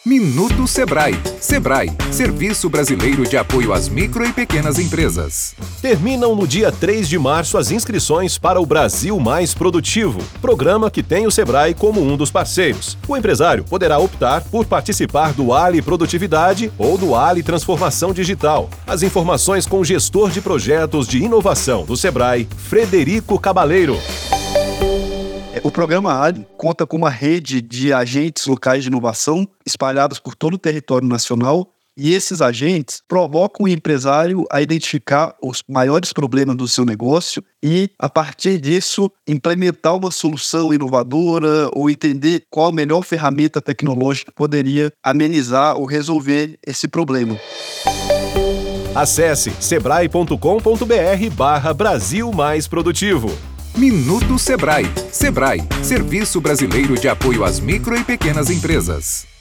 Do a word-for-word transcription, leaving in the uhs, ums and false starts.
Minuto Sebrae. Sebrae, Serviço Brasileiro de Apoio às Micro e Pequenas Empresas. Terminam no dia três de março as inscrições para o Brasil Mais Produtivo, programa que tem o Sebrae como um dos parceiros. O empresário poderá optar por participar do Ali Produtividade ou do Ali Transformação Digital. As informações com o gestor de projetos de inovação do Sebrae, Frederico Cabaleiro. O programa Ali conta com uma rede de agentes locais de inovação espalhados por todo o território nacional, e esses agentes provocam o empresário a identificar os maiores problemas do seu negócio e, a partir disso, implementar uma solução inovadora ou entender qual a melhor ferramenta tecnológica que poderia amenizar ou resolver esse problema. Acesse sebrae ponto com ponto br barra Brasil Mais Produtivo. Minuto Sebrae. Sebrae, Serviço Brasileiro de Apoio às Micro e Pequenas Empresas.